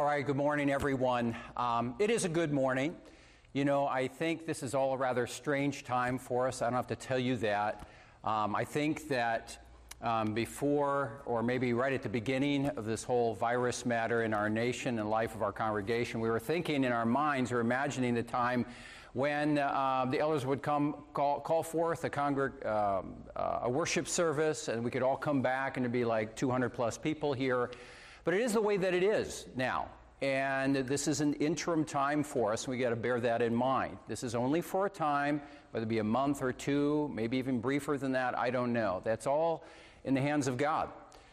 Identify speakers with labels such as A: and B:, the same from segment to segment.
A: All right, good morning, everyone. It is a good morning. You know, I think this is all a rather strange time for us. I don't have to tell you that. I think that before, or maybe right at the beginning of this whole virus matter in our nation and life of our congregation, we were thinking in our minds or imagining the time when the elders would call forth a worship service, and we could all come back, and there'd be like 200 plus people here. But it is the way that it is now, and this is an interim time for us, and we got to bear that in mind. This is only for a time, whether it be a month or two, maybe even briefer than that, I don't know. That's all in the hands of God.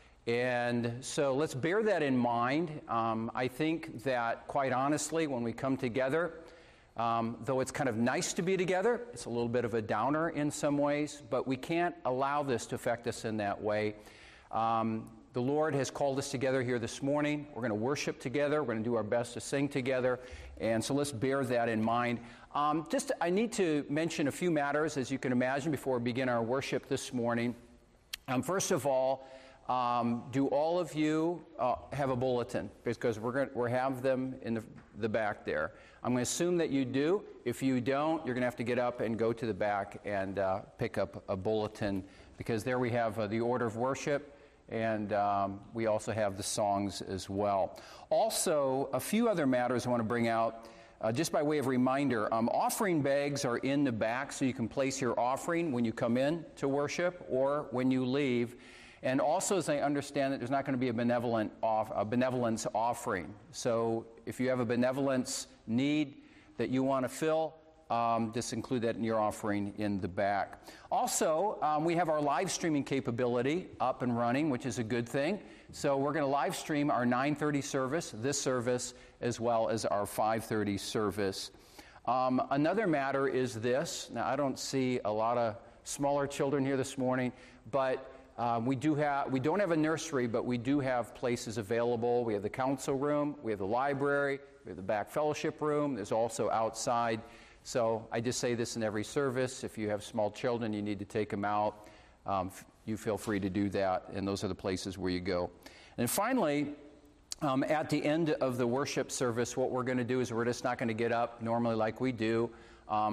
A: And so let's bear that in mind. I think that, quite honestly, when we come together, though it's kind of nice to be together, it's a little bit of a downer in some ways, but we can't allow this to affect us in that way. The Lord has called us together here this morning. We're going to worship together. We're going to do our best to sing together. And so let's bear that in mind. I need to mention a few matters, as you can imagine, before we begin our worship this morning. First of all, do all of you have a bulletin? Because we're have them in the back there. I'm going to assume that you do. If you don't, you're going to have to get up and go to the back and pick up a bulletin, because there we have the order of worship. And we also have the songs as well. Also, a few other matters I want to bring out, just by way of reminder. Offering bags are in the back, so you can place your offering when you come in to worship or when you leave. And also, as I understand it, there's not going to be a benevolence offering. So if you have a benevolence need that you want to fill, just include that in your offering in the back. Also, we have our live streaming capability up and running, which is a good thing. So we're going to live stream our 9:30 service, this service, as well as our 5:30 service. Another matter is this. Now, I don't see a lot of smaller children here this morning, but we don't have a nursery, but we do have places available. We have the council room, we have the library, we have the back fellowship room. There's also outside. So I just say this in every service. If you have small children, you need to take them out. You feel free to do that, and those are the places where you go. And finally, at the end of the worship service, what we're going to do is we're just not going to get up normally like we do. No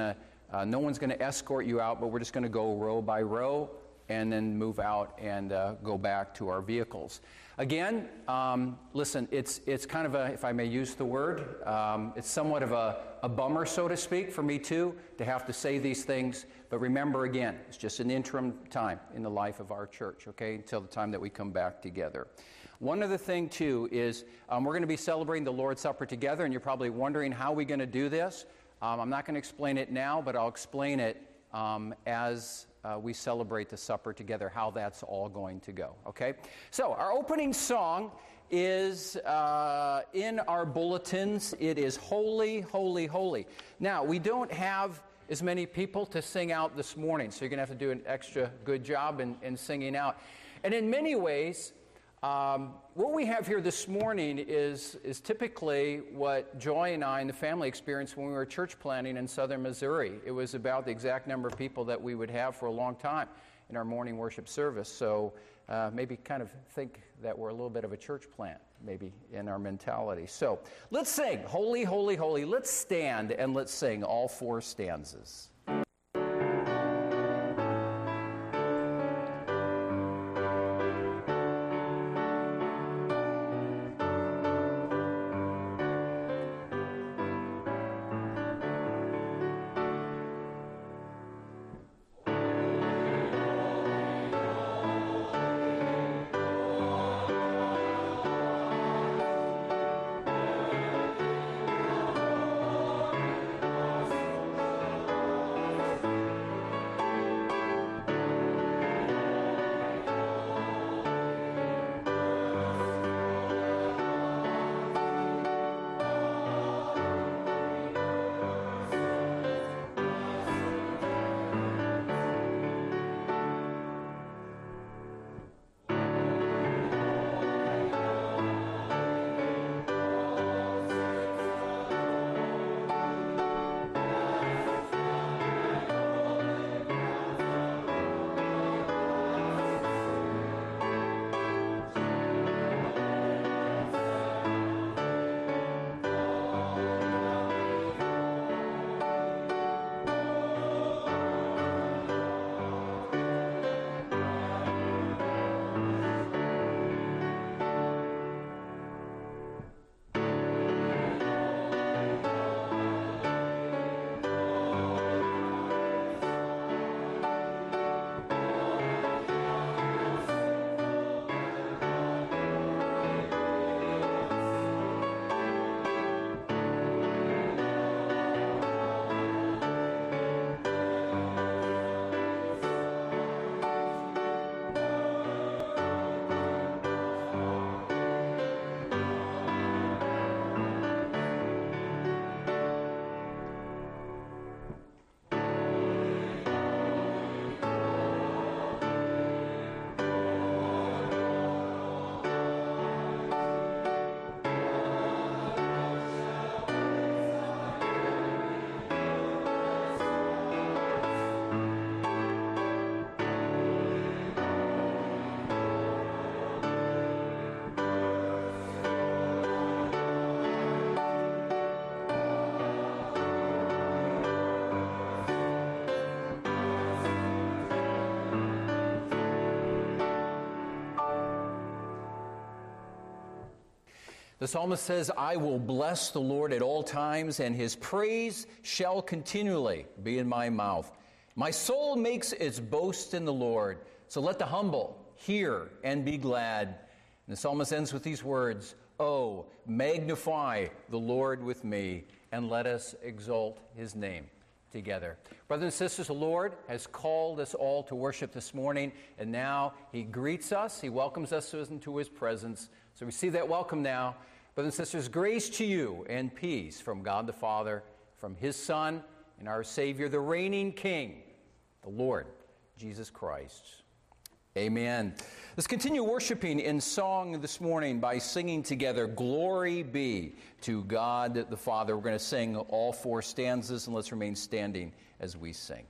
A: one's going to escort you out, but we're just going to go row by row and then move out and go back to our vehicles. Again, listen, it's kind of a, if I may use the word, it's somewhat of a bummer, so to speak, for me too, to have to say these things. But remember, again, it's just an interim time in the life of our church, okay, until the time that we come back together. One other thing, too, is we're going to be celebrating the Lord's Supper together, and you're probably wondering how we're going to do this. I'm not going to explain it now, but I'll explain it as we celebrate the supper together, how that's all going to go, okay? So our opening song is in our bulletins. It is Holy, Holy, Holy. Now, we don't have as many people to sing out this morning, so you're going to have to do an extra good job in singing out. And in many ways, what we have here this morning is typically what Joy and I and the family experienced when we were church planting in southern Missouri. It was about the exact number of people that we would have for a long time in our morning worship service. So maybe kind of think that we're a little bit of a church plant, maybe, in our mentality. So let's sing, Holy, Holy, Holy. Let's stand and let's sing all four stanzas. The psalmist says, I will bless the Lord at all times, and his praise shall continually be in my mouth. My soul makes its boast in the Lord, so let the humble hear and be glad. And the psalmist ends with these words, Oh, magnify the Lord with me, and let us exalt his name together. Brothers and sisters, the Lord has called us all to worship this morning, and now he greets us. He welcomes us into his presence. So receive that welcome now. Brothers and sisters, grace to you and peace from God the Father, from his Son, and our Savior, the reigning King, the Lord Jesus Christ. Amen. Let's continue worshiping in song this morning by singing together, Glory Be to God the Father. We're going to sing all 4 stanzas, and let's remain standing as we sing.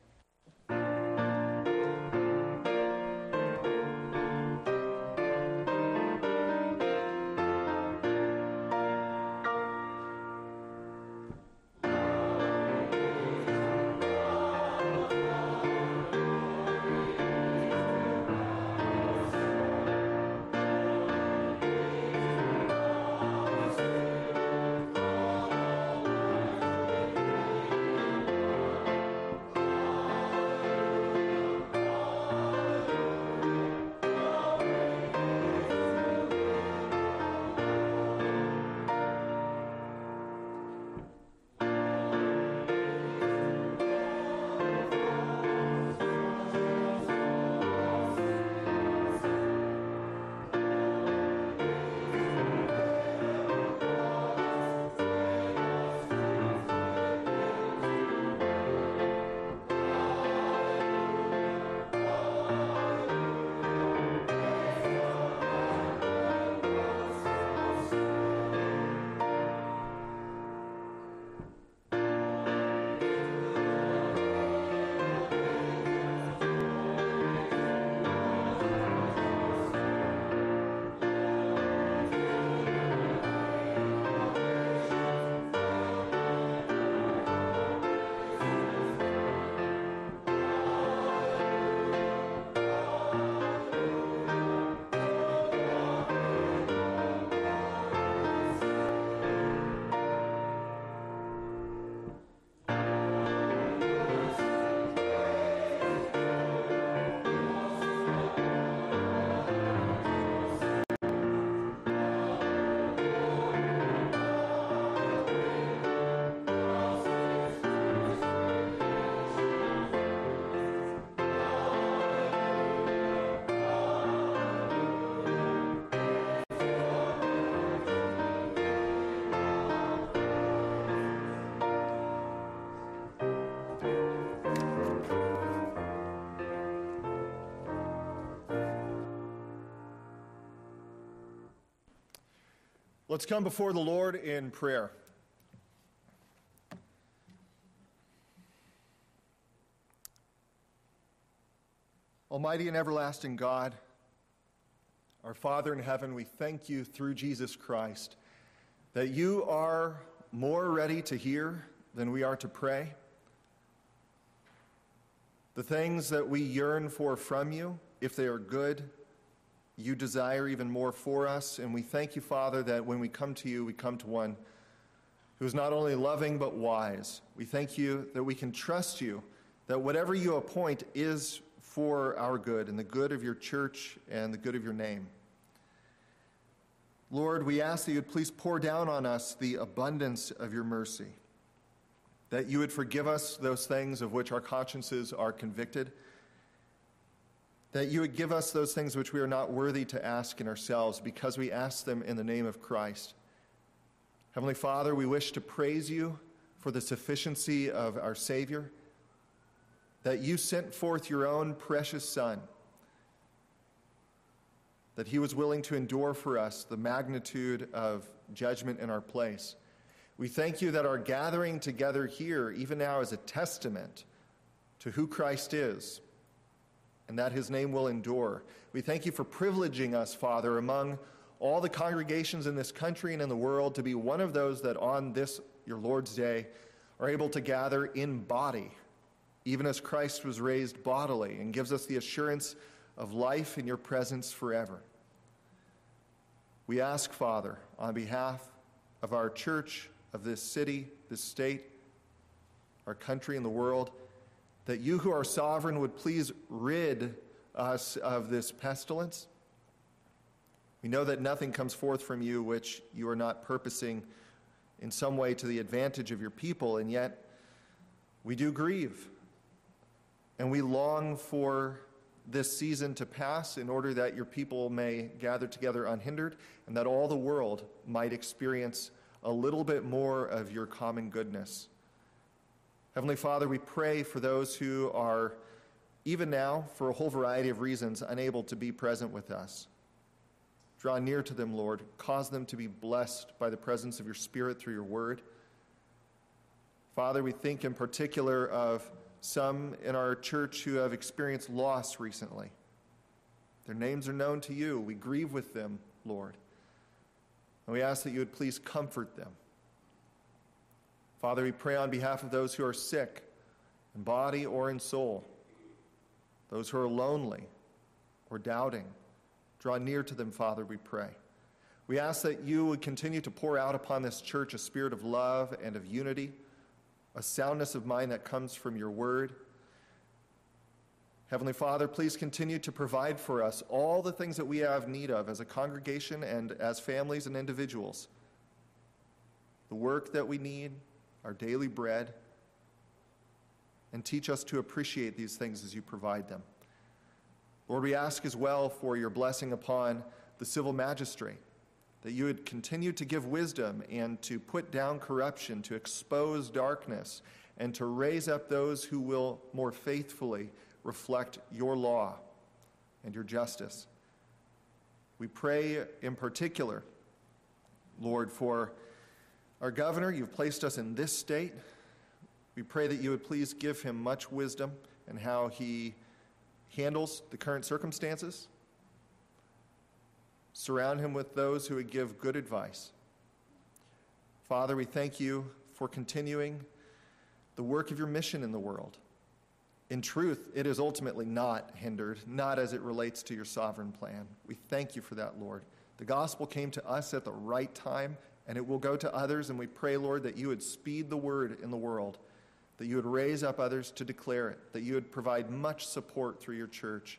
B: Let's come before the Lord in prayer. Almighty and everlasting God, our Father in heaven, we thank you through Jesus Christ that you are more ready to hear than we are to pray. The things that we yearn for from you, if they are good, you desire even more for us, and we thank you, Father, that when we come to you, we come to one who is not only loving but wise. We thank you that we can trust you, that whatever you appoint is for our good and the good of your church and the good of your name. Lord, we ask that you would please pour down on us the abundance of your mercy, that you would forgive us those things of which our consciences are convicted, that you would give us those things which we are not worthy to ask in ourselves because we ask them in the name of Christ. Heavenly Father, we wish to praise you for the sufficiency of our Savior, that you sent forth your own precious Son, that he was willing to endure for us the magnitude of judgment in our place. We thank you that our gathering together here, even now, is a testament to who Christ is, and that his name will endure. We thank you for privileging us, Father, among all the congregations in this country and in the world to be one of those that on this, your Lord's Day, are able to gather in body, even as Christ was raised bodily, and gives us the assurance of life in your presence forever. We ask, Father, on behalf of our church, of this city, this state, our country, and the world, that you who are sovereign would please rid us of this pestilence. We know that nothing comes forth from you which you are not purposing in some way to the advantage of your people, and yet we do grieve. And we long for this season to pass in order that your people may gather together unhindered and that all the world might experience a little bit more of your common goodness. Heavenly Father, we pray for those who are, even now, for a whole variety of reasons, unable to be present with us. Draw near to them, Lord. Cause them to be blessed by the presence of your Spirit through your word. Father, we think in particular of some in our church who have experienced loss recently. Their names are known to you. We grieve with them, Lord. And we ask that you would please comfort them. Father, we pray on behalf of those who are sick, in body or in soul, those who are lonely or doubting. Draw near to them, Father, we pray. We ask that you would continue to pour out upon this church a spirit of love and of unity, a soundness of mind that comes from your word. Heavenly Father, please continue to provide for us all the things that we have need of as a congregation and as families and individuals. The work that we need, our daily bread, and teach us to appreciate these things as you provide them. Lord, we ask as well for your blessing upon the civil magistrate, that you would continue to give wisdom and to put down corruption, to expose darkness, and to raise up those who will more faithfully reflect your law and your justice. We pray in particular, Lord, for our governor. You've placed us in this state. We pray that you would please give him much wisdom in how he handles the current circumstances. Surround him with those who would give good advice. Father, we thank you for continuing the work of your mission in the world. In truth, it is ultimately not hindered, not as it relates to your sovereign plan. We thank you for that, Lord. The gospel came to us at the right time, and it will go to others, and we pray, Lord, that you would speed the word in the world, that you would raise up others to declare it, that you would provide much support through your church.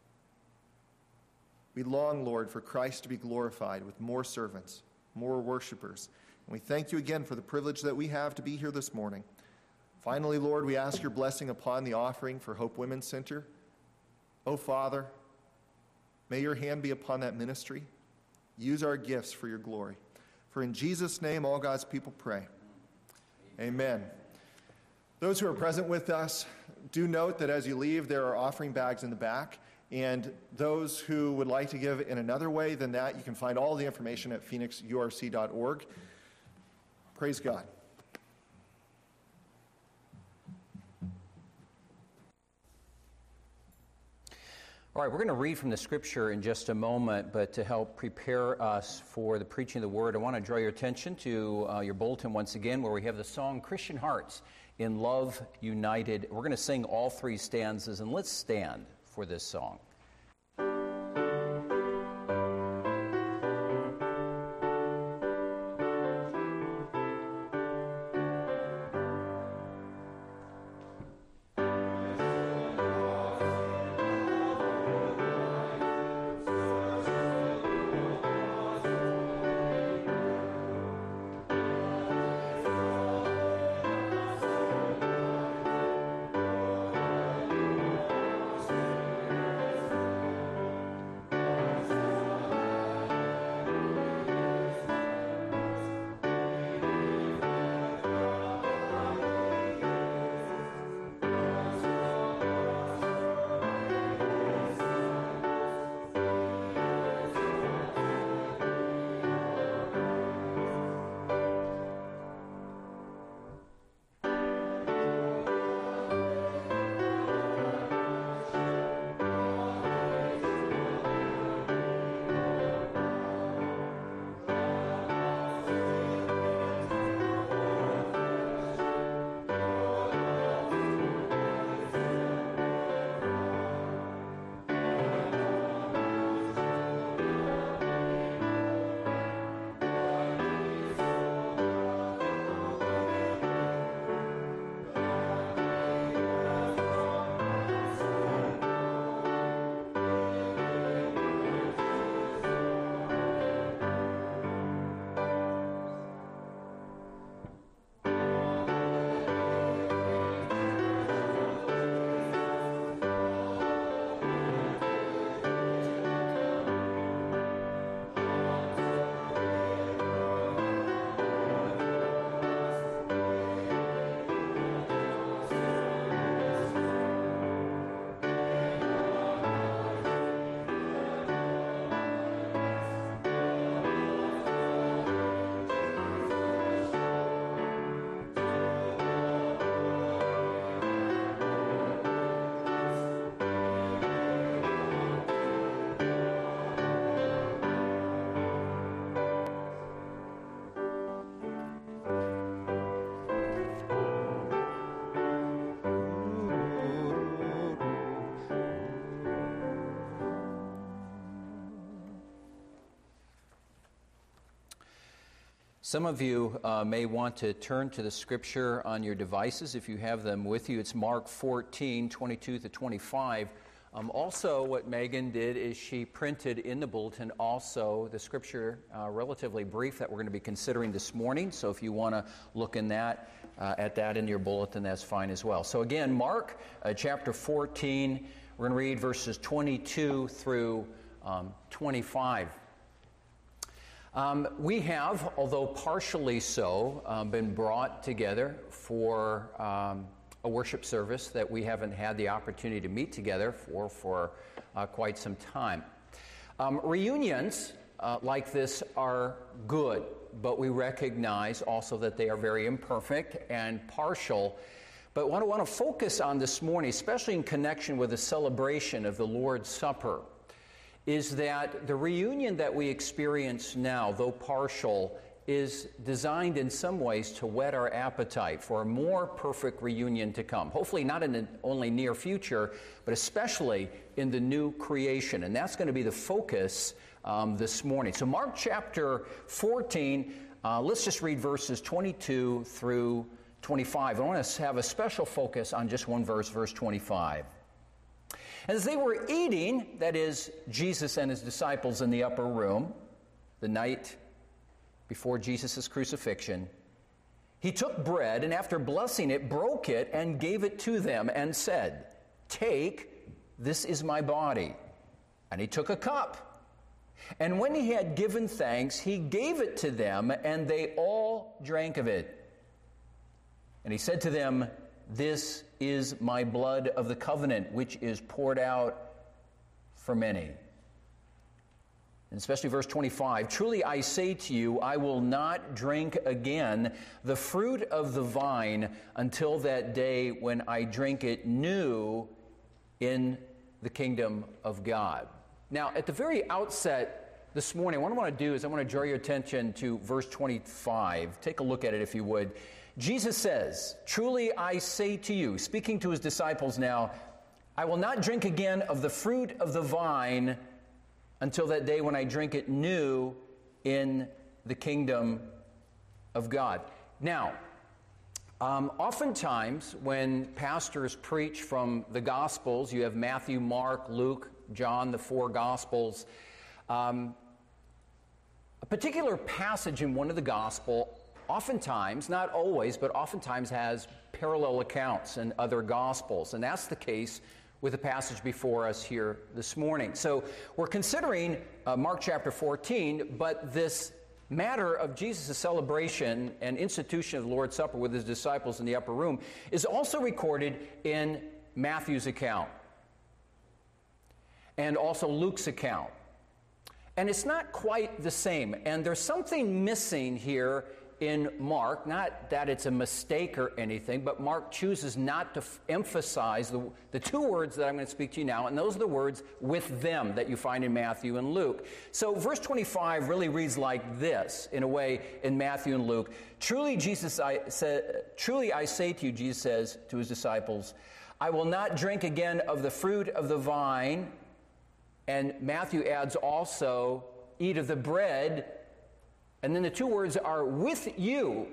B: We long, Lord, for Christ to be glorified with more servants, more worshipers. And we thank you again for the privilege that we have to be here this morning. Finally, Lord, we ask your blessing upon the offering for Hope Women's Center. Oh, Father, may your hand be upon that ministry. Use our gifts for your glory. For in Jesus' name, all God's people pray. Amen. Those who are present with us, do note that as you leave, there are offering bags in the back. And those who would like to give in another way than that, you can find all the information at phoenixurc.org. Praise God.
A: All right, we're going to read from the scripture in just a moment, but to help prepare us for the preaching of the word, I want to draw your attention to your bulletin once again, where we have the song Christian Hearts in Love United. We're going to sing all three stanzas, and let's stand for this song. Some of you may want to turn to the scripture on your devices if you have them with you. It's Mark 14, 22 to 25. Also, what Megan did is she printed in the bulletin also the scripture, relatively brief, that we're going to be considering this morning. So if you want to look in that, at that in your bulletin, that's fine as well. So again, Mark chapter 14, we're going to read verses 22 through 25. We have, although partially so, been brought together for a worship service that we haven't had the opportunity to meet together for quite some time. Reunions like this are good, but we recognize also that they are very imperfect and partial. But what I want to focus on this morning, especially in connection with the celebration of the Lord's Supper, is that the reunion that we experience now, though partial, is designed in some ways to whet our appetite for a more perfect reunion to come. Hopefully not in the only near future, but especially in the new creation. And that's going to be the focus this morning. So Mark chapter 14, let's just read verses 22 through 25. I want to have a special focus on just one verse, verse 25. As they were eating, that is, Jesus and his disciples in the upper room, the night before Jesus' crucifixion, he took bread and after blessing it, broke it and gave it to them and said, "Take, this is my body." And he took a cup. And when he had given thanks, he gave it to them, and they all drank of it. And he said to them, "This is my blood of the covenant, which is poured out for many." And especially verse 25, "Truly I say to you, I will not drink again the fruit of the vine until that day when I drink it new in the kingdom of God." Now, at the very outset this morning, what I want to do is I want to draw your attention to verse 25. Take a look at it if you would. Jesus says, "Truly I say to you," speaking to his disciples now, "I will not drink again of the fruit of the vine until that day when I drink it new in the kingdom of God." Now, oftentimes when pastors preach from the Gospels, you have Matthew, Mark, Luke, John, the four Gospels. A particular passage in one of the Gospel oftentimes, not always, but oftentimes has parallel accounts in other Gospels. And that's the case with the passage before us here this morning. So we're considering Mark chapter 14, but this matter of Jesus' celebration and institution of the Lord's Supper with his disciples in the upper room is also recorded in Matthew's account and also Luke's account. And it's not quite the same. And there's something missing here in Mark, not that it's a mistake or anything, but Mark chooses not to emphasize the two words that I'm going to speak to you now, and those are the words "with them" that you find in Matthew and Luke. So verse 25 really reads like this, in a way, in Matthew and Luke. Truly I say to you," Jesus says to his disciples, "I will not drink again of the fruit of the vine," and Matthew adds also, "eat of the bread," and then the two words are "with you"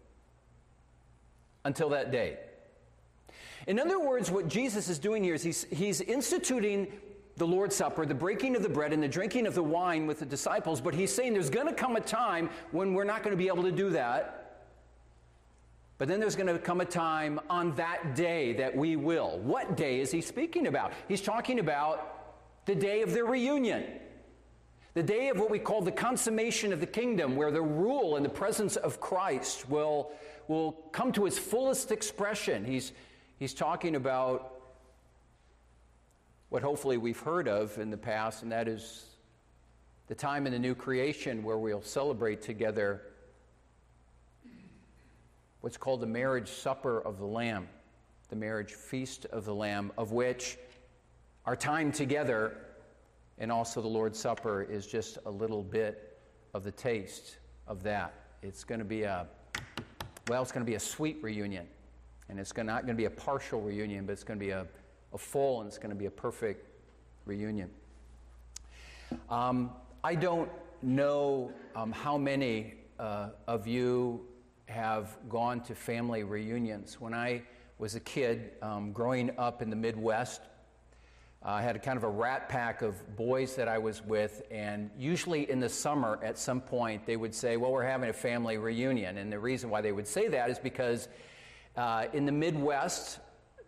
A: until that day. In other words, what Jesus is doing here is he's instituting the Lord's Supper, the breaking of the bread and the drinking of the wine with the disciples, but he's saying there's going to come a time when we're not going to be able to do that. But then there's going to come a time on that day that we will. What day is he speaking about? He's talking about the day of their reunion. The day of what we call the consummation of the kingdom, where the rule and the presence of Christ will come to its fullest expression. He's talking about what hopefully we've heard of in the past, and that is the time in the new creation where we'll celebrate together what's called the marriage supper of the Lamb, the marriage feast of the Lamb, of which our time together and also the Lord's Supper is just a little bit of the taste of that. It's going to be it's going to be a sweet reunion. And it's not going to be a partial reunion, but it's going to be a full, and it's going to be a perfect reunion. I don't know how many of you have gone to family reunions. When I was a kid, growing up in the Midwest, I had a kind of a rat pack of boys that I was with, and usually in the summer at some point they would say, well, we're having a family reunion. And the reason why they would say that is because in the Midwest,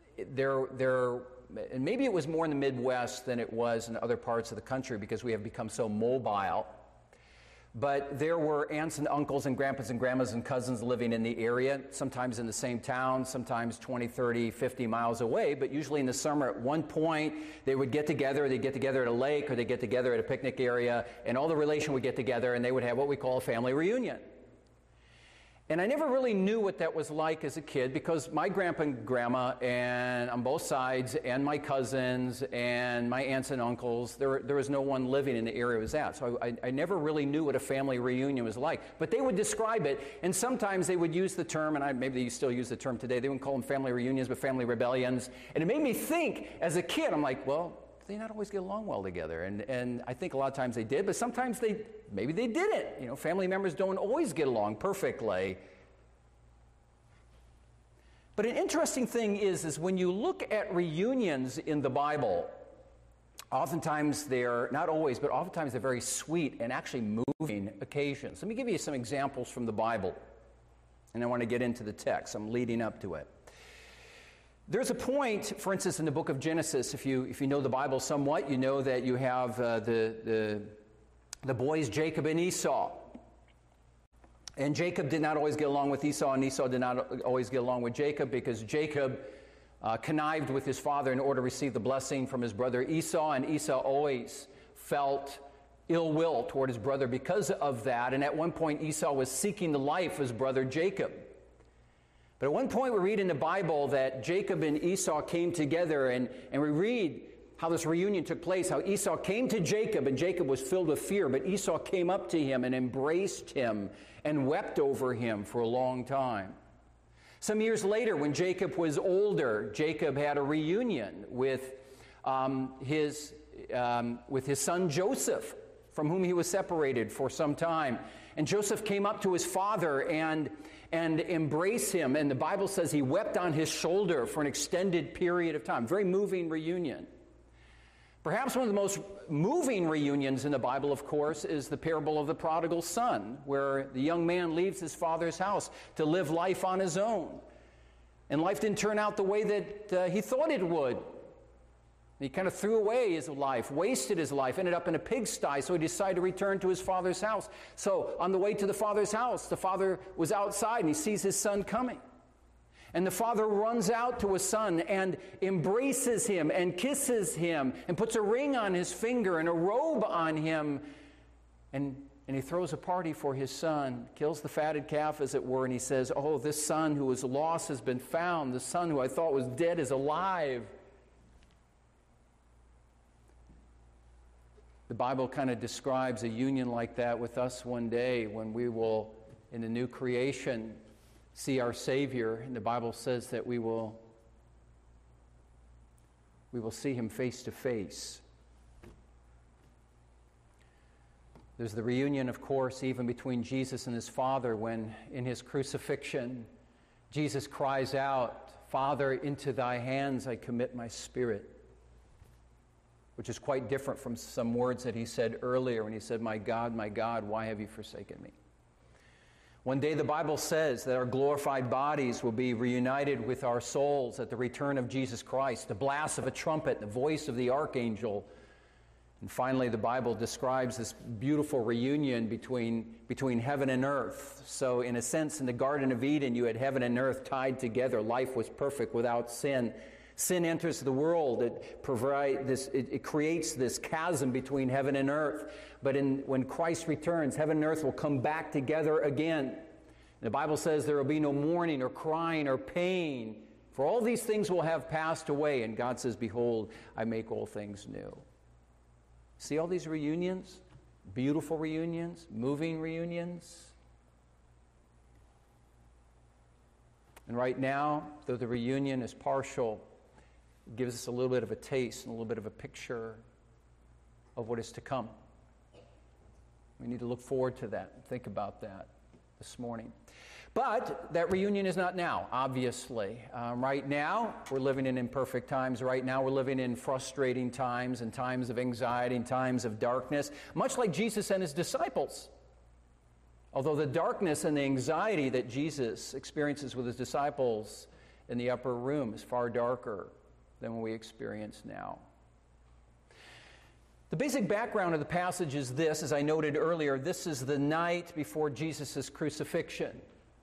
A: and maybe it was more in the Midwest than it was in other parts of the country because we have become so mobile, but there were aunts and uncles and grandpas and grandmas and cousins living in the area, sometimes in the same town, sometimes 20, 30, 50 miles away, but usually in the summer at one point they would get together, they'd get together at a lake or they'd get together at a picnic area, and all the relation would get together and they would have what we call a family reunion. And I never really knew what that was like as a kid because my grandpa and grandma, and on both sides, and my cousins, and my aunts and uncles, there was no one living in the area I was at. So I never really knew what a family reunion was like. But they would describe it, and sometimes they would use the term, and maybe they still use the term today, they wouldn't call them family reunions, but family rebellions. And it made me think, as a kid, I'm like, well, they not always get along well together. And I think a lot of times they did, but sometimes maybe they didn't. You know, family members don't always get along perfectly. But an interesting thing is when you look at reunions in the Bible, oftentimes they're, not always, but oftentimes they're very sweet and actually moving occasions. Let me give you some examples from the Bible, and I want to get into the text. I'm leading up to it. There's a point, for instance, in the book of Genesis, if you know the Bible somewhat, you know that you have the boys Jacob and Esau. And Jacob did not always get along with Esau, and Esau did not always get along with Jacob because Jacob connived with his father in order to receive the blessing from his brother Esau, and Esau always felt ill will toward his brother because of that. And at one point, Esau was seeking the life of his brother Jacob. But at one point we read in the Bible that Jacob and Esau came together, and we read how this reunion took place, how Esau came to Jacob, and Jacob was filled with fear, but Esau came up to him and embraced him and wept over him for a long time. Some years later, when Jacob was older, Jacob had a reunion with his son Joseph, from whom he was separated for some time. And Joseph came up to his father and embraced him. And the Bible says he wept on his shoulder for an extended period of time. Very moving reunion. Perhaps one of the most moving reunions in the Bible, of course, is the parable of the prodigal son, where the young man leaves his father's house to live life on his own. And life didn't turn out the way that he thought it would. He kind of threw away his life, wasted his life, ended up in a pigsty, so he decided to return to his father's house. So on the way to the father's house, the father was outside and he sees his son coming. And the father runs out to his son and embraces him and kisses him and puts a ring on his finger and a robe on him. And he throws a party for his son, kills the fatted calf, as it were, and he says, oh, this son who was lost has been found. The son who I thought was dead is alive. The Bible kind of describes a union like that with us one day when we will, in the new creation, see our Savior. And the Bible says that we will see him face to face. There's the reunion, of course, even between Jesus and his Father when, in his crucifixion, Jesus cries out, Father, into thy hands I commit my spirit. Which is quite different from some words that he said earlier when he said, my God, why have you forsaken me? One day the Bible says that our glorified bodies will be reunited with our souls at the return of Jesus Christ, the blast of a trumpet, the voice of the archangel. And finally, the Bible describes this beautiful reunion between heaven and earth. So in a sense, in the Garden of Eden, you had heaven and earth tied together. Life was perfect without sin. Sin enters the world. It creates this chasm between heaven and earth. But when Christ returns, heaven and earth will come back together again. The Bible says there will be no mourning or crying or pain, for all these things will have passed away. And God says, behold, I make all things new. See all these reunions? Beautiful reunions, moving reunions. And right now, though the reunion is partial, it gives us a little bit of a taste and a little bit of a picture of what is to come. We need to look forward to that and think about that. this morning. But that reunion is not now, obviously. Right now, we're living in imperfect times. Right now, we're living in frustrating times and times of anxiety and times of darkness, much like Jesus and his disciples. Although the darkness and the anxiety that Jesus experiences with his disciples in the upper room is far darker than what we experience now. The basic background of the passage is this, as I noted earlier, this is the night before Jesus' crucifixion.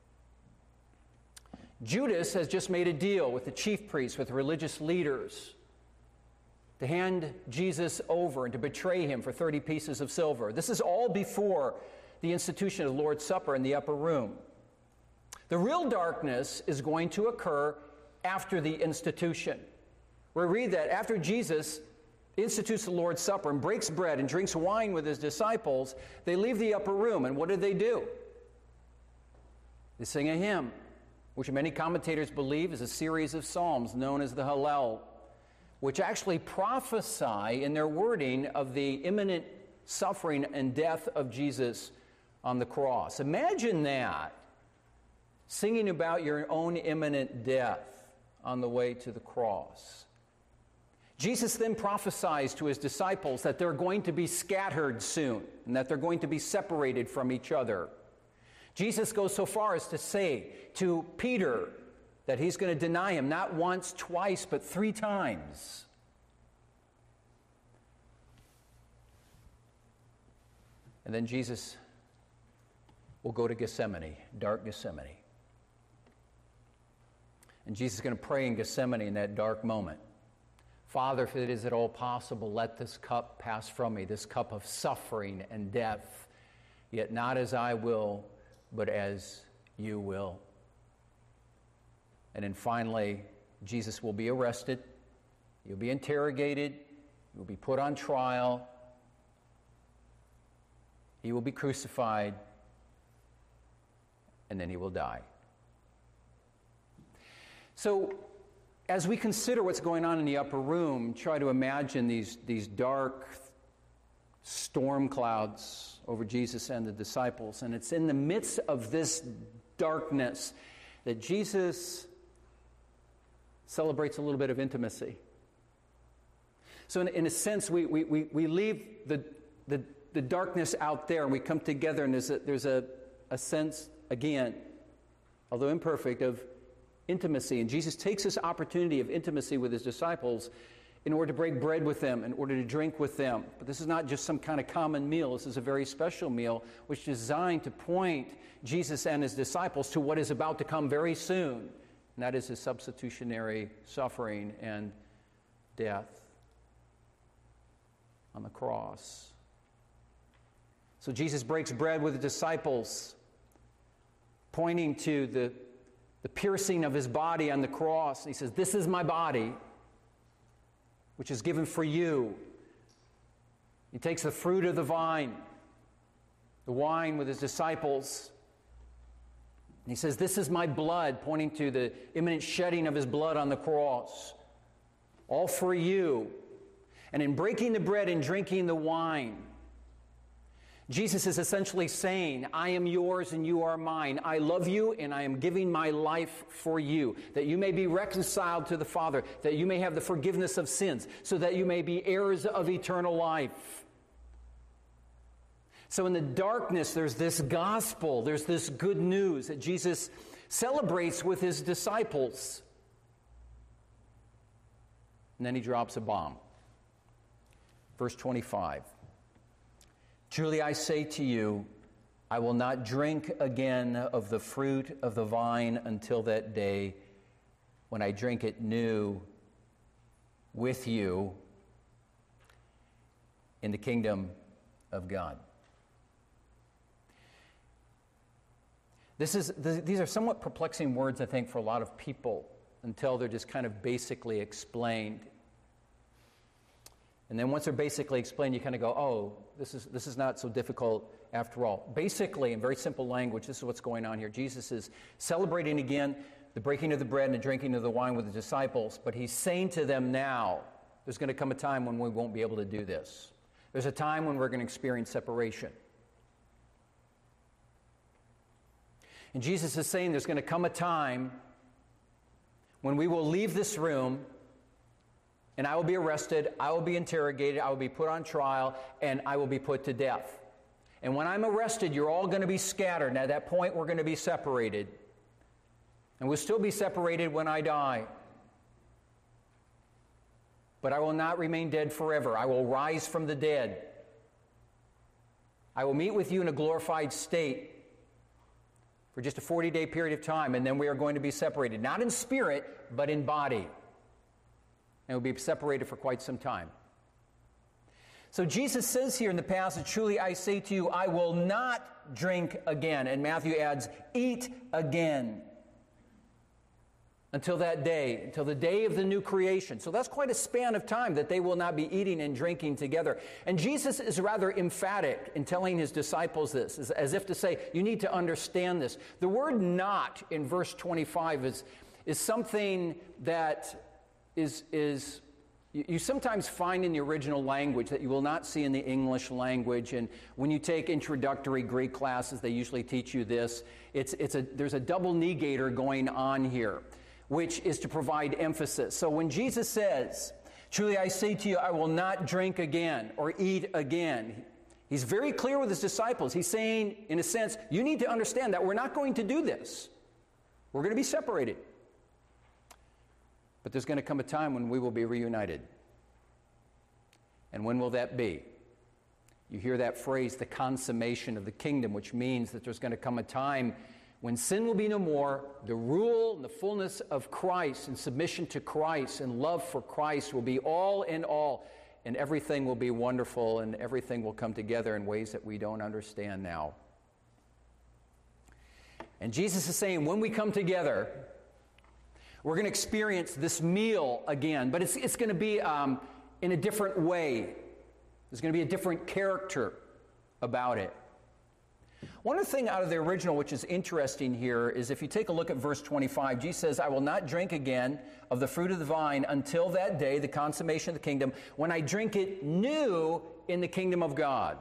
A: Judas has just made a deal with the chief priests, with religious leaders, to hand Jesus over and to betray him for 30 pieces of silver. This is all before the institution of the Lord's Supper in the upper room. The real darkness is going to occur after the institution. We read that after Jesus institutes the Lord's Supper and breaks bread and drinks wine with his disciples, they leave the upper room, and what do? They sing a hymn, which many commentators believe is a series of psalms known as the Hallel, which actually prophesy in their wording of the imminent suffering and death of Jesus on the cross. Imagine that, singing about your own imminent death on the way to the cross. Jesus then prophesies to his disciples that they're going to be scattered soon and that they're going to be separated from each other. Jesus goes so far as to say to Peter that he's going to deny him not once, twice, but 3 times. And then Jesus will go to Gethsemane, dark Gethsemane. And Jesus is going to pray in Gethsemane in that dark moment. Father, if it is at all possible, let this cup pass from me, this cup of suffering and death, yet not as I will, but as you will. And then finally, Jesus will be arrested. He'll be interrogated. He will be put on trial. He will be crucified. And then he will die. So, as we consider what's going on in the upper room, try to imagine these dark storm clouds over Jesus and the disciples. And it's in the midst of this darkness that Jesus celebrates a little bit of intimacy. So in a sense, we leave the darkness out there and we come together, and there's a sense, again, although imperfect, of intimacy. And Jesus takes this opportunity of intimacy with his disciples in order to break bread with them, in order to drink with them. But this is not just some kind of common meal. This is a very special meal which is designed to point Jesus and his disciples to what is about to come very soon, and that is his substitutionary suffering and death on the cross. So Jesus breaks bread with the disciples, pointing to the piercing of his body on the cross. He says, "This is my body, which is given for you." He takes the fruit of the vine, the wine with his disciples, and he says, "This is my blood," pointing to the imminent shedding of his blood on the cross, all for you. And in breaking the bread and drinking the wine, Jesus is essentially saying, I am yours and you are mine. I love you and I am giving my life for you, that you may be reconciled to the Father, that you may have the forgiveness of sins, so that you may be heirs of eternal life. So in the darkness, there's this gospel, there's this good news that Jesus celebrates with his disciples. And then he drops a bomb. Verse 25. "Truly I say to you, I will not drink again of the fruit of the vine until that day when I drink it new with you in the kingdom of God." These are somewhat perplexing words, I think, for a lot of people until they're just kind of basically explained. And then once they're basically explained, you kind of go, oh, this is not so difficult after all. Basically, in very simple language, this is what's going on here. Jesus is celebrating again the breaking of the bread and the drinking of the wine with the disciples, but he's saying to them now, there's going to come a time when we won't be able to do this. There's a time when we're going to experience separation. And Jesus is saying there's going to come a time when we will leave this room, and I will be arrested, I will be interrogated, I will be put on trial, and I will be put to death. And when I'm arrested, you're all going to be scattered. And at that point, we're going to be separated. And we'll still be separated when I die. But I will not remain dead forever. I will rise from the dead. I will meet with you in a glorified state for just a 40-day period of time, and then we are going to be separated, not in spirit, but in body. And we'll be separated for quite some time. So Jesus says here in the passage, truly I say to you, I will not drink again. And Matthew adds, eat again. Until that day, until the day of the new creation. So that's quite a span of time that they will not be eating and drinking together. And Jesus is rather emphatic in telling his disciples this, as if to say, you need to understand this. The word not in verse 25 is something that is you sometimes find in the original language that you will not see in the English language. And when you take introductory Greek classes, they usually teach you this. There's a double negator going on here, which is to provide emphasis. So when Jesus says, truly I say to you, I will not drink again or eat again, he's very clear with his disciples. He's saying, in a sense, you need to understand that we're not going to do this. We're going to be separated. But there's going to come a time when we will be reunited. And when will that be? You hear that phrase, the consummation of the kingdom, which means that there's going to come a time when sin will be no more, the rule and the fullness of Christ and submission to Christ and love for Christ will be all in all, and everything will be wonderful and everything will come together in ways that we don't understand now. And Jesus is saying, when we come together, we're going to experience this meal again, but it's going to be in a different way. There's going to be a different character about it. One other thing out of the original which is interesting here is if you take a look at verse 25, Jesus says, I will not drink again of the fruit of the vine until that day, the consummation of the kingdom, when I drink it new in the kingdom of God.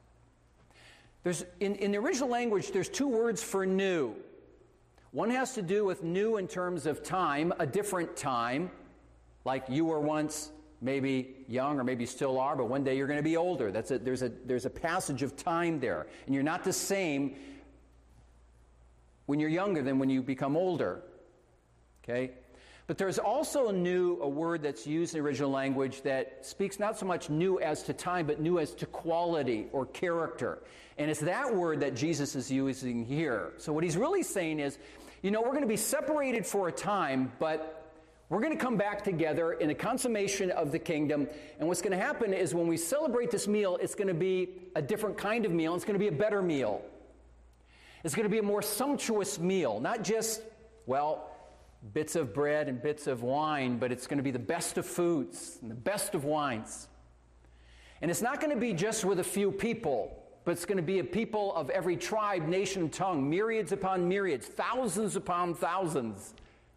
A: In the original language, there's two words for new. One has to do with new in terms of time, a different time, like you were once maybe young or maybe still are, but one day you're going to be older. There's a passage of time there. And you're not the same when you're younger than when you become older. Okay? But there's also a word that's used in the original language that speaks not so much new as to time, but new as to quality or character. And it's that word that Jesus is using here. So what he's really saying is, we're going to be separated for a time, but we're going to come back together in the consummation of the kingdom. And what's going to happen is when we celebrate this meal, it's going to be a different kind of meal. It's going to be a better meal. It's going to be a more sumptuous meal. Not just, bits of bread and bits of wine, but it's going to be the best of foods and the best of wines. And it's not going to be just with a few people, but it's going to be a people of every tribe, nation, and tongue, myriads upon myriads, thousands upon thousands.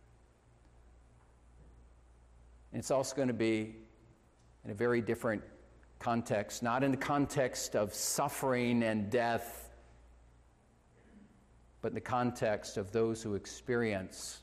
A: And it's also going to be in a very different context, not in the context of suffering and death, but in the context of those who experience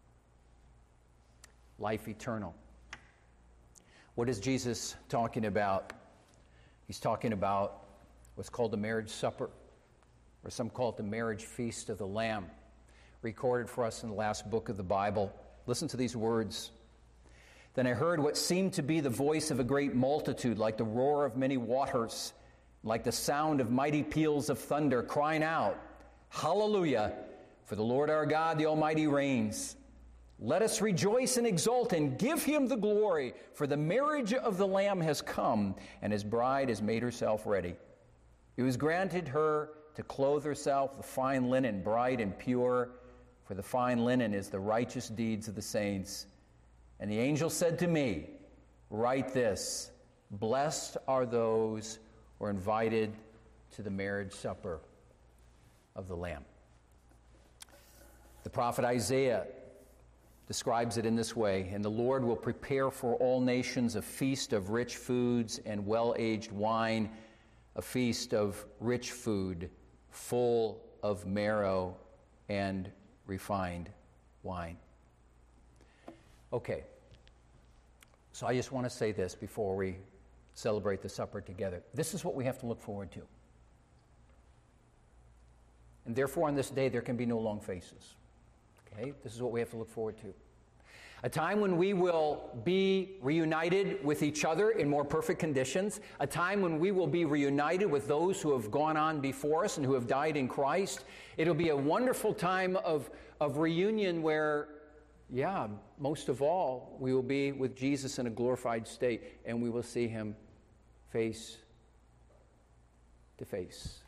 A: life eternal. What is Jesus talking about? He's talking about what's called the marriage supper, or some call it the marriage feast of the Lamb, recorded for us in the last book of the Bible. Listen to these words. Then I heard what seemed to be the voice of a great multitude, like the roar of many waters, like the sound of mighty peals of thunder, crying out, Hallelujah, for the Lord our God, the Almighty, reigns. Let us rejoice and exult and give him the glory, for the marriage of the Lamb has come, and his bride has made herself ready. It was granted her to clothe herself with fine linen, bright and pure, for the fine linen is the righteous deeds of the saints. And the angel said to me, write this, blessed are those who are invited to the marriage supper of the Lamb. The prophet Isaiah describes it in this way, and the Lord will prepare for all nations a feast of rich foods and well-aged wine, a feast of rich food, full of marrow and refined wine. Okay, so I just want to say this before we celebrate the supper together. This is what we have to look forward to. And therefore, on this day, there can be no long faces. Okay, this is what we have to look forward to. A time when we will be reunited with each other in more perfect conditions. A time when we will be reunited with those who have gone on before us and who have died in Christ. It'll be a wonderful time of reunion where, most of all, we will be with Jesus in a glorified state, and we will see him face to face.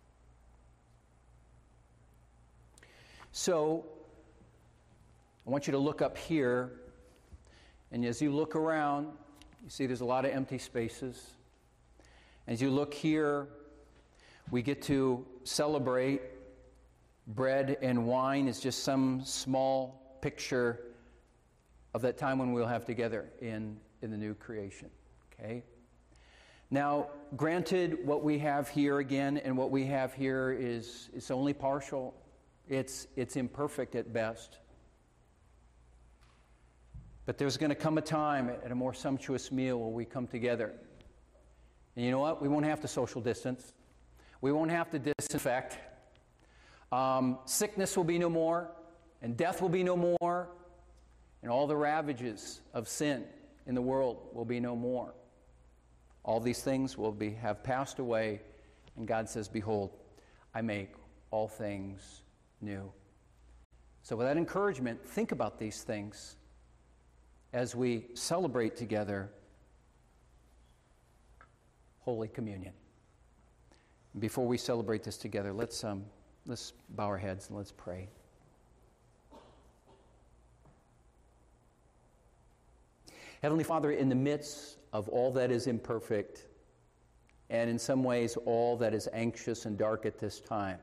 A: So, I want you to look up here, and as you look around, you see there's a lot of empty spaces. As you look here, we get to celebrate. Bread and wine is just some small picture of that time when we'll have together in the new creation. Okay? Now, granted, what we have here again and what we have here is only partial. It's imperfect at best. But there's going to come a time at a more sumptuous meal where we come together. And you know what? We won't have to social distance. We won't have to disinfect. Sickness will be no more, and death will be no more, and all the ravages of sin in the world will be no more. All these things will have passed away, and God says, "Behold, I make all things new." So with that encouragement, think about these things as we celebrate together Holy Communion. Before we celebrate this together, let's bow our heads and let's pray. Heavenly Father, in the midst of all that is imperfect, and in some ways all that is anxious and dark at this time,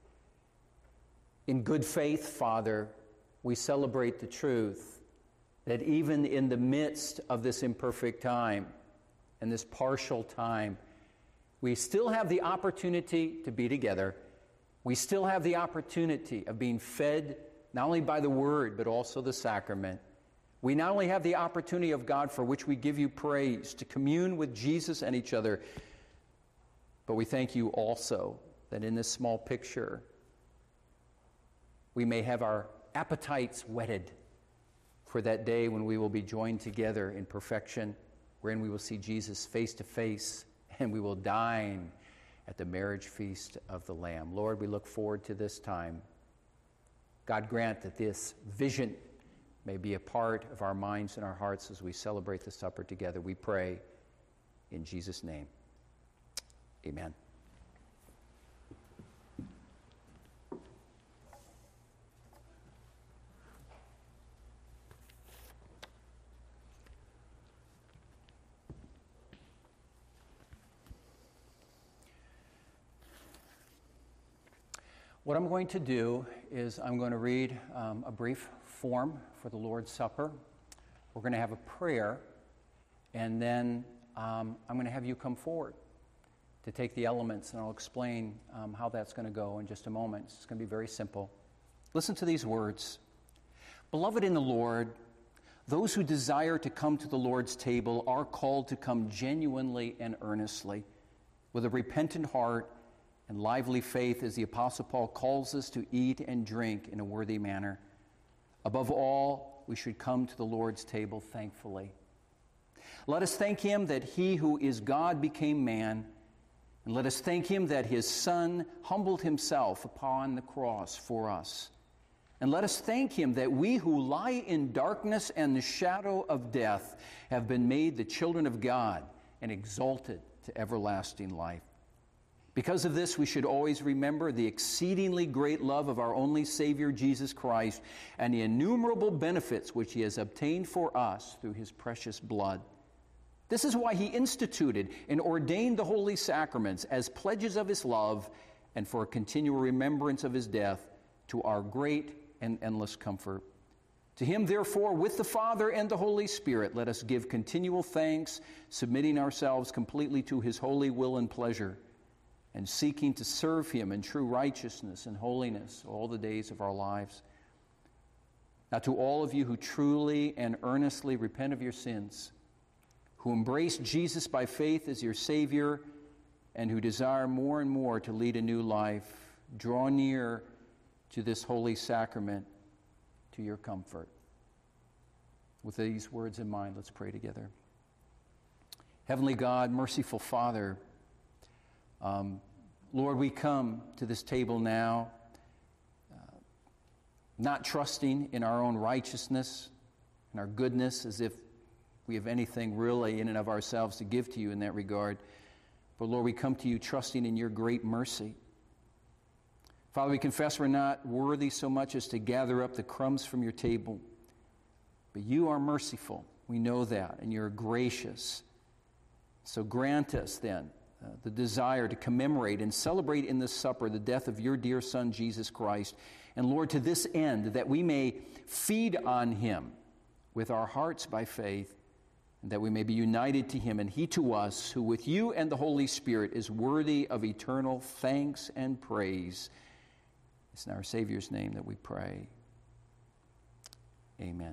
A: in good faith, Father, we celebrate the truth that even in the midst of this imperfect time and this partial time, we still have the opportunity to be together. We still have the opportunity of being fed not only by the Word, but also the sacrament. We not only have the opportunity of God, for which we give you praise, to commune with Jesus and each other, but we thank you also that in this small picture, we may have our appetites whetted for that day when we will be joined together in perfection, wherein we will see Jesus face to face, and we will dine at the marriage feast of the Lamb. Lord, we look forward to this time. God, grant that this vision may be a part of our minds and our hearts as we celebrate the supper together. We pray in Jesus' name. Amen. What I'm going to do is I'm going to read a brief form for the Lord's Supper. We're going to have a prayer, and then I'm going to have you come forward to take the elements, and I'll explain how that's going to go in just a moment. It's going to be very simple. Listen to these words. Beloved in the Lord, those who desire to come to the Lord's table are called to come genuinely and earnestly, with a repentant heart and lively faith, as the Apostle Paul calls us to eat and drink in a worthy manner. Above all, we should come to the Lord's table thankfully. Let us thank him that he who is God became man, and let us thank him that his Son humbled himself upon the cross for us. And let us thank him that we who lie in darkness and the shadow of death have been made the children of God and exalted to everlasting life. Because of this, we should always remember the exceedingly great love of our only Savior, Jesus Christ, and the innumerable benefits which he has obtained for us through his precious blood. This is why he instituted and ordained the holy sacraments as pledges of his love and for a continual remembrance of his death, to our great and endless comfort. To him, therefore, with the Father and the Holy Spirit, let us give continual thanks, submitting ourselves completely to his holy will and pleasure. and seeking to serve Him in true righteousness and holiness all the days of our lives. Now, to all of you who truly and earnestly repent of your sins, who embrace Jesus by faith as your Savior, and who desire more and more to lead a new life, draw near to this holy sacrament to your comfort. With these words in mind, let's pray together. Heavenly God, merciful Father, Lord, we come to this table now, not trusting in our own righteousness and our goodness as if we have anything really in and of ourselves to give to you in that regard. But Lord, we come to you trusting in your great mercy. Father, we confess we're not worthy so much as to gather up the crumbs from your table. But you are merciful. We know that, and you're gracious. So grant us then the desire to commemorate and celebrate in this supper the death of your dear Son, Jesus Christ. And Lord, to this end, that we may feed on him with our hearts by faith, and that we may be united to him and he to us, who with you and the Holy Spirit is worthy of eternal thanks and praise. It's in our Savior's name that we pray. Amen.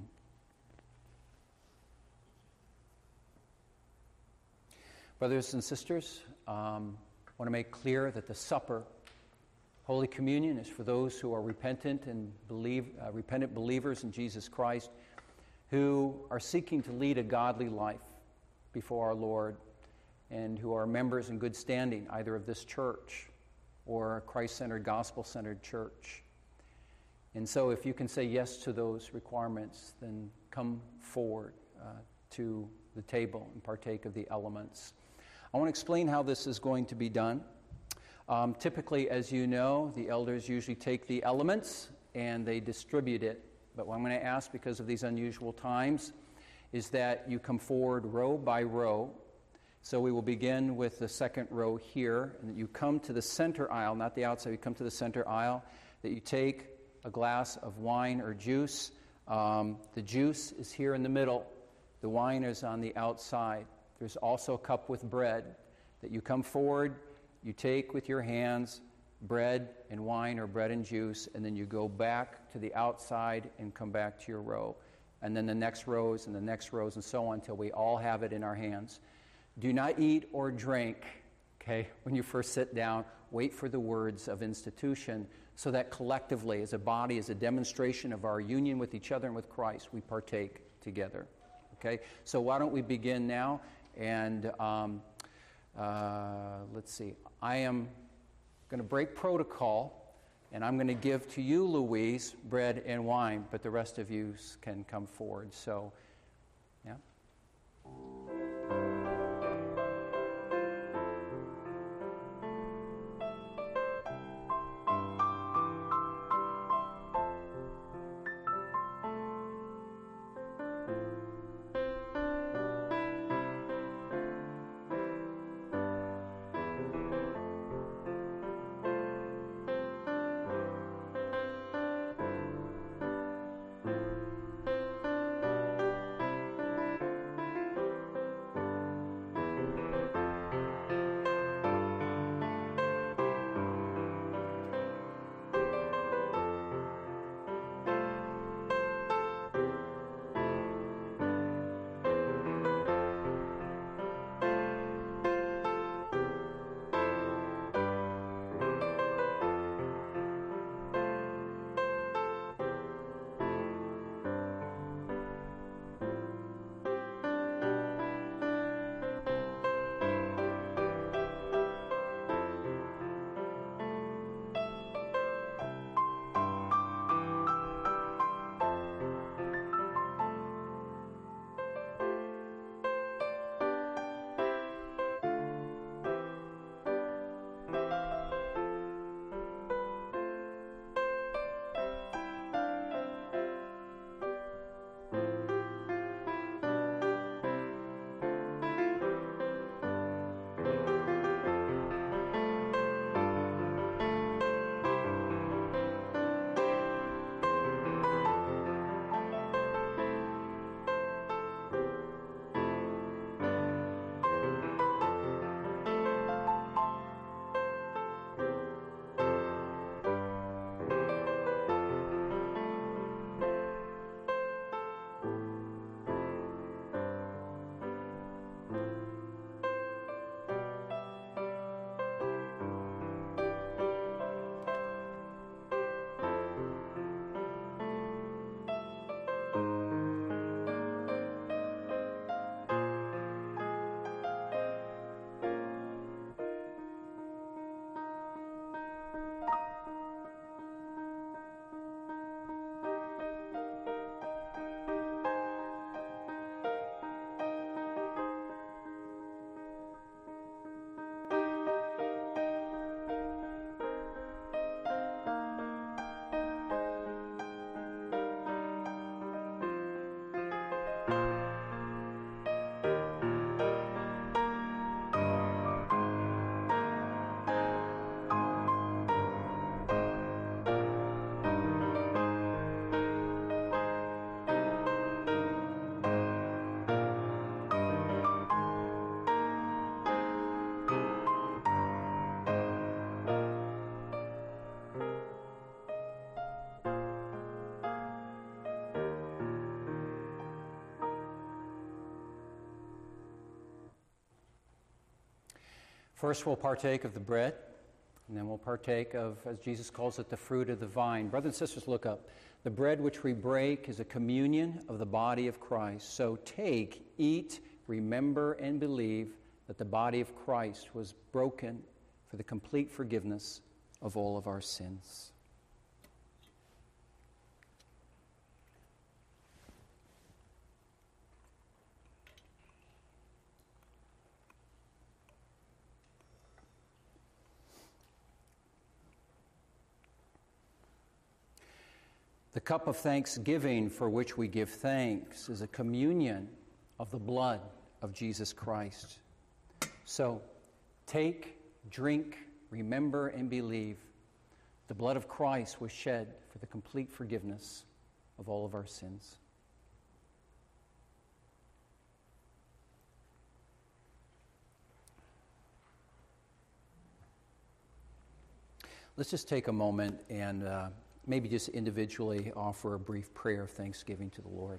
A: Brothers and sisters, I want to make clear that the supper, Holy Communion, is for those who are repentant and repentant believers in Jesus Christ, who are seeking to lead a godly life before our Lord, and who are members in good standing either of this church or a Christ-centered, gospel-centered church. And so if you can say yes to those requirements, then come forward to the table and partake of the elements. I want to explain how this is going to be done. Typically, as you know, the elders usually take the elements and they distribute it. But what I'm going to ask, because of these unusual times, is that you come forward row by row. So we will begin with the second row here, and that you come to the center aisle, not the outside, you come to the center aisle, that you take a glass of wine or juice. The juice is here in the middle. The wine is on the outside. There's also a cup with bread that you come forward, you take with your hands bread and wine or bread and juice, and then you go back to the outside and come back to your row. And then the next rows and the next rows and so on until we all have it in our hands. Do not eat or drink, okay, when you first sit down. Wait for the words of institution so that collectively, as a body, as a demonstration of our union with each other and with Christ, we partake together. Okay, so why don't we begin now? And let's see. I am going to break protocol, and I'm going to give to you, Louise, bread and wine, but the rest of you can come forward. So, yeah. First, we'll partake of the bread, and then we'll partake of, as Jesus calls it, the fruit of the vine. Brothers and sisters, look up. The bread which we break is a communion of the body of Christ. So take, eat, remember, and believe that the body of Christ was broken for the complete forgiveness of all of our sins. The cup of thanksgiving for which we give thanks is a communion of the blood of Jesus Christ. So take, drink, remember, and believe the blood of Christ was shed for the complete forgiveness of all of our sins. Let's just take a moment and maybe just individually offer a brief prayer of thanksgiving to the Lord.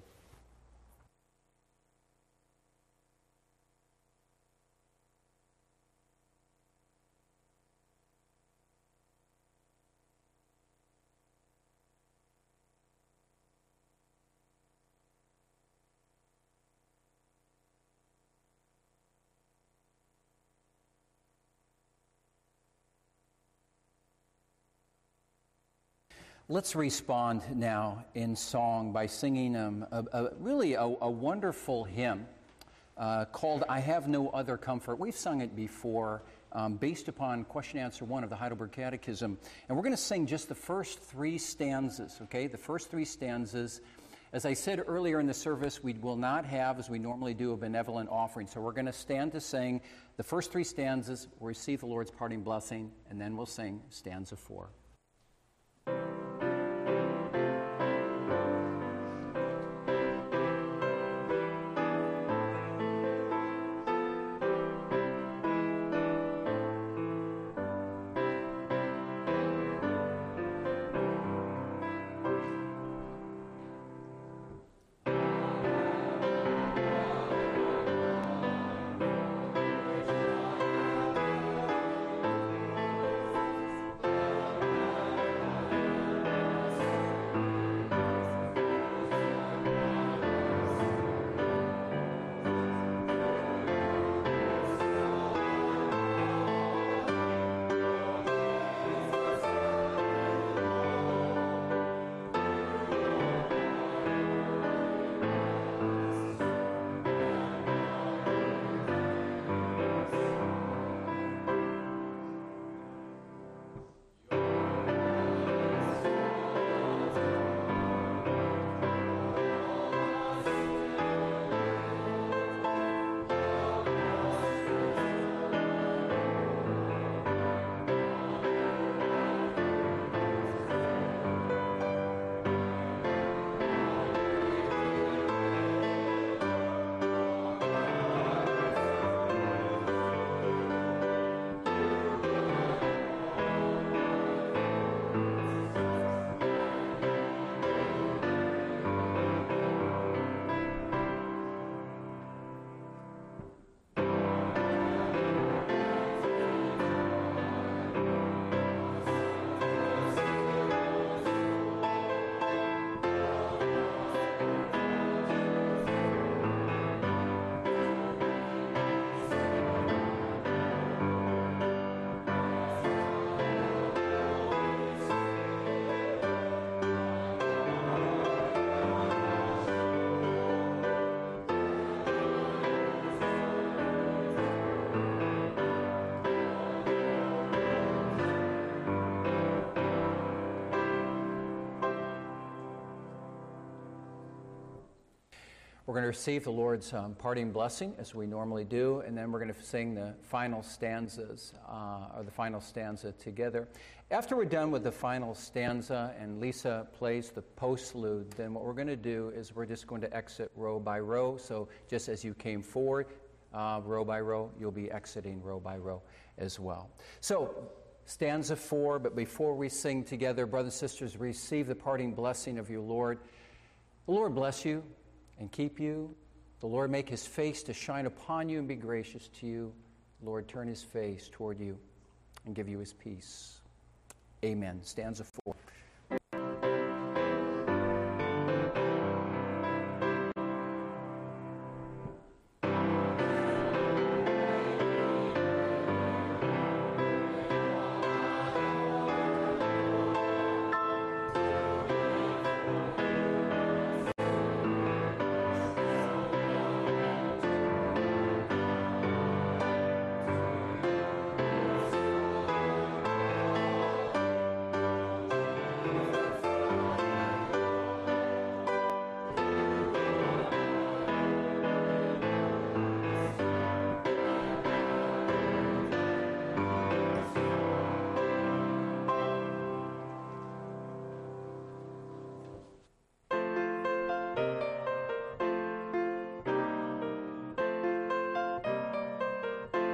A: Let's respond now in song by singing really a wonderful hymn called I Have No Other Comfort. We've sung it before based upon question answer 1 of the Heidelberg Catechism. And we're going to sing just the first 3 stanzas, okay? The first 3 stanzas. As I said earlier in the service, we will not have, as we normally do, a benevolent offering. So we're going to stand to sing the first 3 stanzas, we'll receive the Lord's parting blessing, and then we'll sing stanza 4. We're going to receive the Lord's parting blessing, as we normally do, and then we're going to sing the final stanzas, or the final stanza together. After we're done with the final stanza and Lisa plays the postlude, then what we're going to do is we're just going to exit row by row. So just as you came forward, row by row, you'll be exiting row by row as well. So stanza 4, but before we sing together, brothers and sisters, receive the parting blessing of your Lord. The Lord bless you and keep you. The Lord make his face to shine upon you and be gracious to you. Lord turn his face toward you and give you his peace. Amen. Stanza 4.